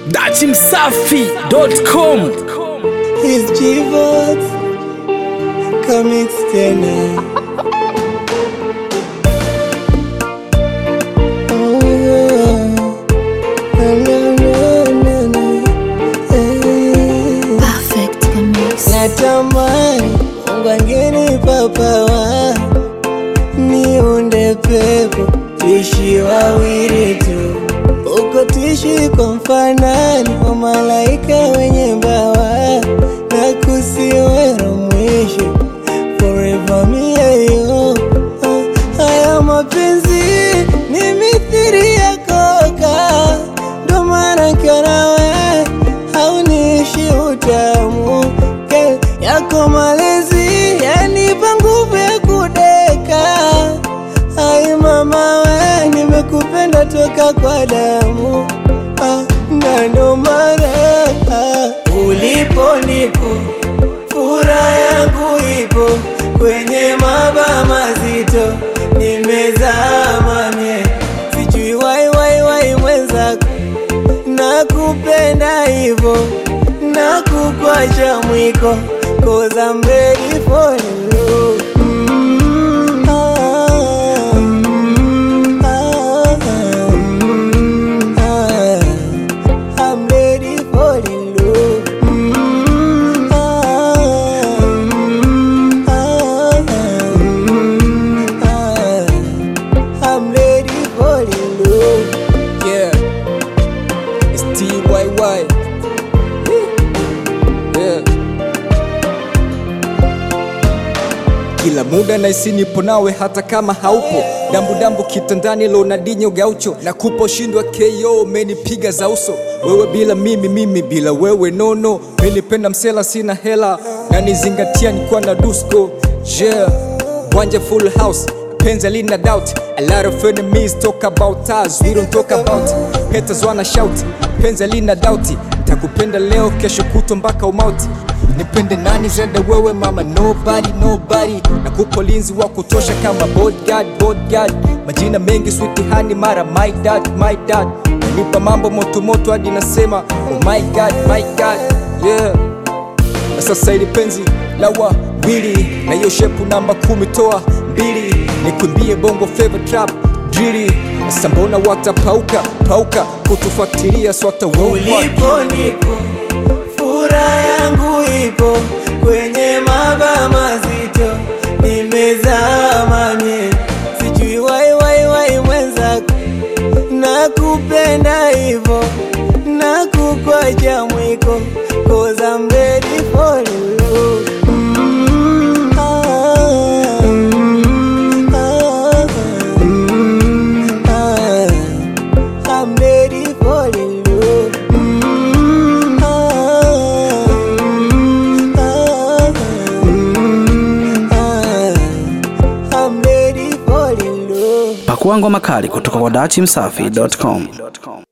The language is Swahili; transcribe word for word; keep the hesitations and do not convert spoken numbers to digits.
dati msafi dot com. His G-Vox Comics tena. Oh yeah. Na, na, na, na, na. Eh. Perfect Comics. Natamani Mungu angenipa pawa niunde pepo tuishi wawili tu, uko tuishi kwa mfanani wa malaika wenye mbawa, na kusiwero mwisho forever me and you. uh, Haya mapenzi ni mithiri ya koka, ndo maana nikiwa nawe hauniishi utamu ke yako malezi yanipa nguvu ya kudeka. Hai mama we, nimekupenda toka kwa damu, ah, na ndo maana ah, ulipo nipo, furaha yangu ipo kwenye maba mazito, nimezama mie, sijui wai wai wai mwenzako, nakupenda hivo, nakukwacha mwiko, cause I'm ready for you. Mm, ah, mm, ah, mm, ah, I'm ready for you. Mm, ah, mm, ah, mm, ah, I'm ready for you. Yeah, it's T Y Y. Yeah. Kila muda naisi nipo nawe hata kama haupo, dambu dambu kitandani Ronaldinho Gaucho, na kupo shindwa K O umenipiga za uso, wewe bila mimi, mimi bila wewe nono, menipenda msela sina hela, na nizingatia nikuwa na dusko. Yeah, wanja full house, penzi lina doubt, a lot of enemies talk about us, we don't talk about haters wanna shout, penzi lina doubt, nitakupenda leo kesho kuto mpaka umauti. Nipende nani zaidi wewe mama, nobody nobody, na kupo linzi wa kutosha kama bodyguard bodyguard, majina mengi sweet honey mara my dad my dad, nipa mambo moto moto hadi nasema oh my god my god. Yeah, na sasa ili penzi la wawili, na hiyo shepu namba kumi toa mbili, nikumbie bongo flavor trap drili, sasa mbona watapauka pauka kutufuatilia swata wewe. Ulipo nipo, furaha yangu ipo kwenye maba mazito, nimezama mie, sijui wai wai wai mwenzako, nakupenda hivo, nakukwacha mwiko, cause I'm ready for you. Mm, ah, mm, ah, mm, ah, I'm ready for you. Mm, ah, mm, ah, mm, ah, I'm ready for you. Pakua ngoma kali kutoka kwa dati msafi dot com.